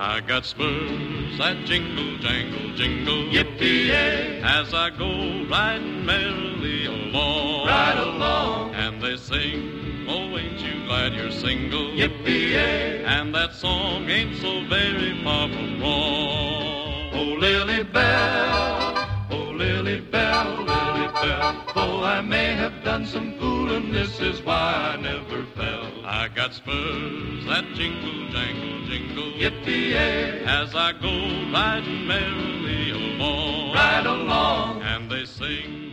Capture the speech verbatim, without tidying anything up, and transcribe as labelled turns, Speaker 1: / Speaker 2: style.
Speaker 1: I got spurs that jingle, jangle, jingle,
Speaker 2: yippee-yay,
Speaker 1: as I go riding merrily along.
Speaker 2: right along,
Speaker 1: And they sing, oh, ain't you glad you're single?
Speaker 2: yippee-yay,
Speaker 1: And that song ain't so very far from wrong.
Speaker 2: oh, Lily Bell, oh, Lily Bell, Lily Bell, though I may have done some fooling, this is why I never fell.
Speaker 1: I got spurs that jingle, jangle, jingle,
Speaker 2: Yippee-yay,
Speaker 1: as I go riding merrily along.
Speaker 2: right along,
Speaker 1: And they sing,